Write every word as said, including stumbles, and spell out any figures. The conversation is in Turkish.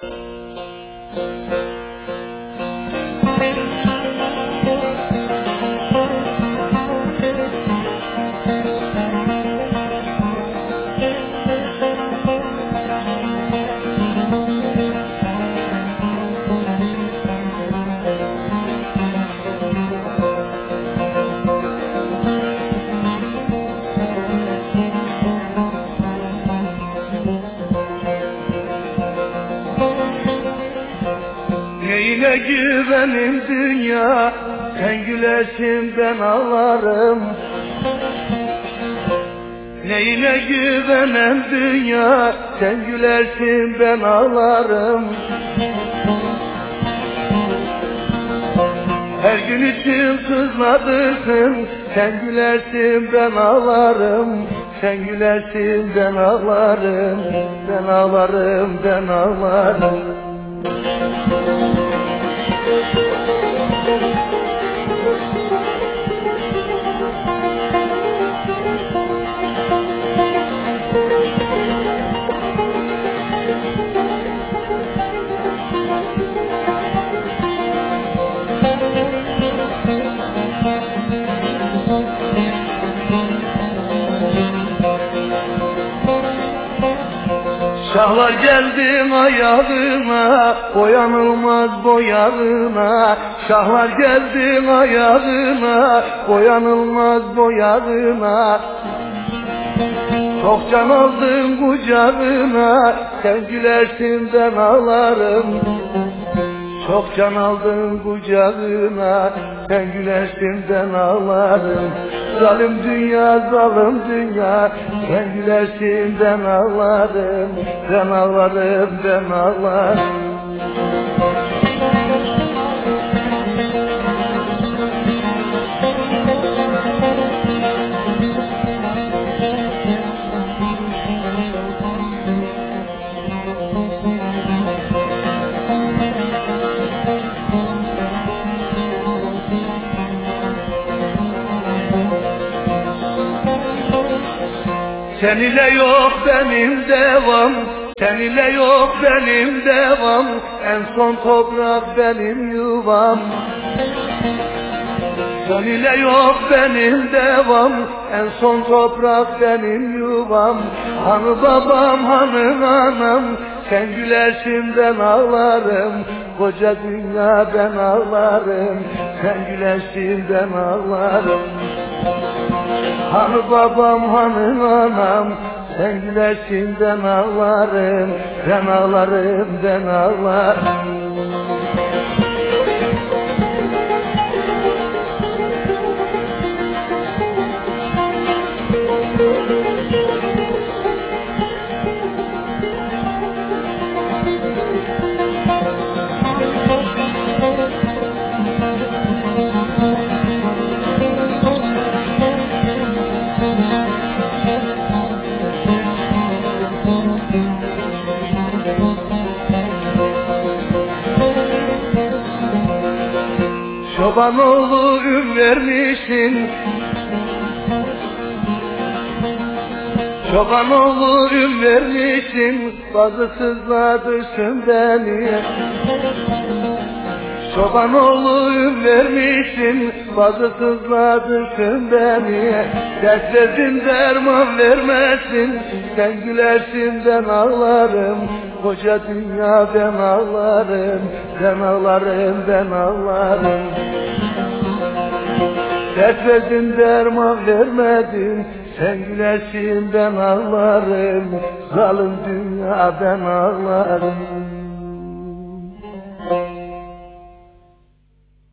Neyine güvenim dünya, sen gülersin ben ağlarım. Neyine güvenem dünya, sen gülersin ben ağlarım. Her gün için sızladırsın, sen gülersin ben ağlarım. Sen gülersin ben ağlarım, ben ağlarım, ben ağlarım. Şahlar geldin ayağına, boyanılmaz boyarına. Şahlar geldin ayağına, boyanılmaz boyarına. Çok can aldın kucağına, sen gülersin ben ağlarım. Çok can aldın kucağına, sen gülersin ben ağlarım. Zalim dünya, zalim dünya, sen gülersin ben ağlarım. Ben ağlarım, ben ağlarım. Sen ile yok benim devam, sen ile yok benim devam. En son toprak benim yuvam. Sen ile yok benim devam, en son toprak benim yuvam. Hanı babam, hanı anam, sen gülersin ben ağlarım. Koca dünya ben ağlarım, sen gülersin ben ağlarım. Hanı babam, hanı anam, sen gülersin ben ağlarım. Ben ağlarım, ben ağlarım. Çoban oğlu ün vermişsin, çoban oğlu ün vermişsin, bazı sızladırsın beni. Çoban oğlu ün vermişsin, bazı sızladırsın beni. Dert verdin derman vermezsin, sen gülersin ben ağlarım. Koca dünya ben ağlarım, ben ağlarım, ben ağlarım. Dert verdin derman vermedin, sen gülersin ben ağlarım. Zalim dünya ben ağlarım.